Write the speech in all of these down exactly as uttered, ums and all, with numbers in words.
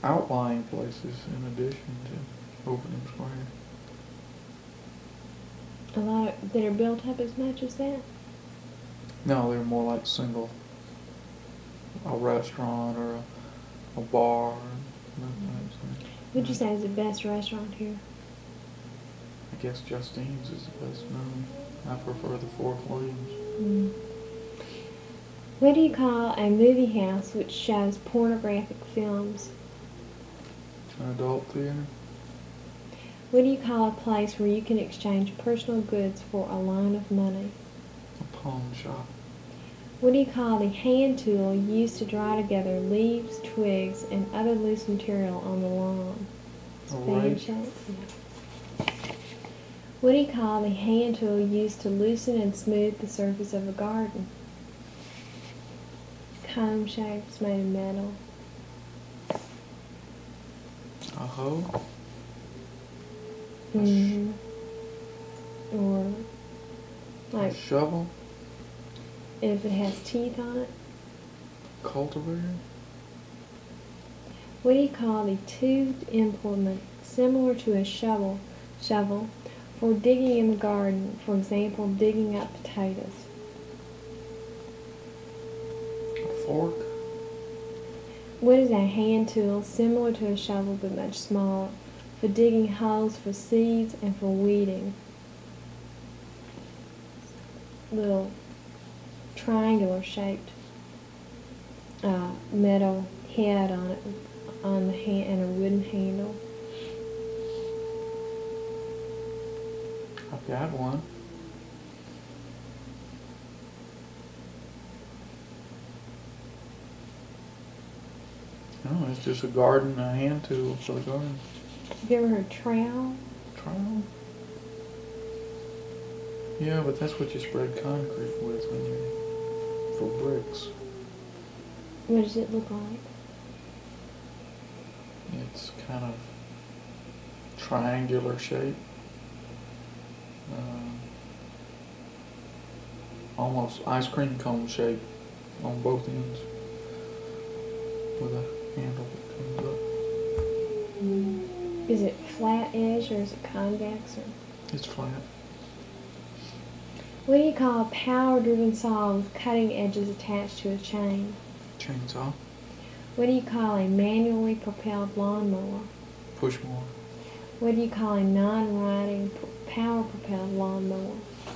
outlying places in addition to opening square. A lot of, that are built up as much as that? No, they're more like single, a restaurant or a, a bar. Mm-hmm. What'd you say is the best restaurant here? I guess Justine's is the best known. I prefer the Four Flames. Mm. What do you call a movie house which shows pornographic films? An adult theater. What do you call a place where you can exchange personal goods for a loan of money? A pawn shop. What do you call the hand tool used to dry together leaves, twigs, and other loose material on the lawn? A rake. Shape? Yeah. What do you call the hand tool used to loosen and smooth the surface of a garden? Comb shape, it's made of metal. A hoe. Mm-hmm. Or like a shovel. if it has teeth on it. Cultivator. What do you call the toothed implement similar to a shovel, shovel for digging in the garden? For example, digging up potatoes. A fork. What is a hand tool similar to a shovel but much smaller for digging holes for seeds and for weeding? Little triangular shaped uh, metal head on it, on the hand, and a wooden handle. I've got one. No, it's just a garden, a hand tool for the garden. Have you ever heard trowel? Trowel? Yeah, but that's what you spread concrete with when you, for bricks. What does it look like? It's kind of triangular shape. Uh, almost ice cream cone shape on both ends with a handle that comes up. Mm. Is it flat edge or is it convex? Or? It's flat. What do you call a power-driven saw with cutting edges attached to a chain? Chainsaw. What do you call a manually propelled lawnmower? Push mower. What do you call a non-riding power-propelled lawnmower?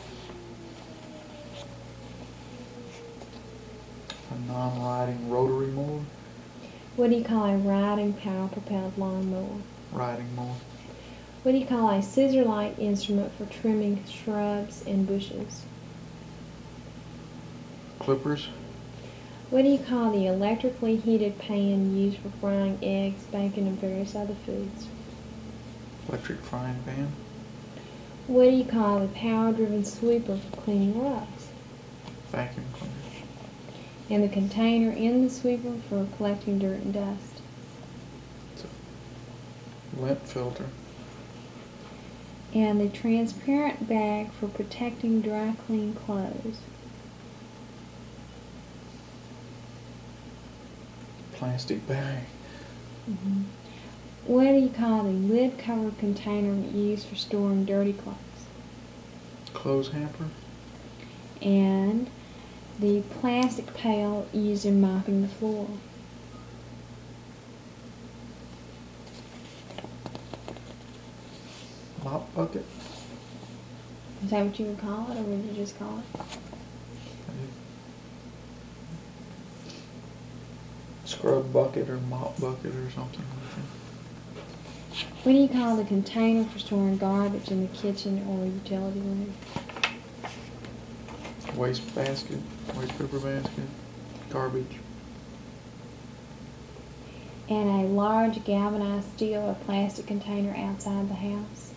A non-riding rotary mower. What do you call a riding power-propelled lawnmower? Riding mower. What do you call a scissor-like instrument for trimming shrubs and bushes? Clippers. What do you call the electrically heated pan used for frying eggs, bacon, and various other foods? Electric frying pan. What do you call the power-driven sweeper for cleaning rugs? Vacuum cleaner. And the container in the sweeper for collecting dirt and dust? It's a lint filter. And the transparent bag for protecting dry, clean clothes? Plastic bag. Mm-hmm. What do you call the lid-covered container used for storing dirty clothes? Clothes hamper. And the plastic pail used in mopping the floor? Mop bucket. Is that what you would call it, or would you just call it? Scrub bucket or mop bucket or something. What do you call the container for storing garbage in the kitchen or utility room? Waste basket, waste paper basket, garbage. And a large galvanized steel or plastic container outside the house?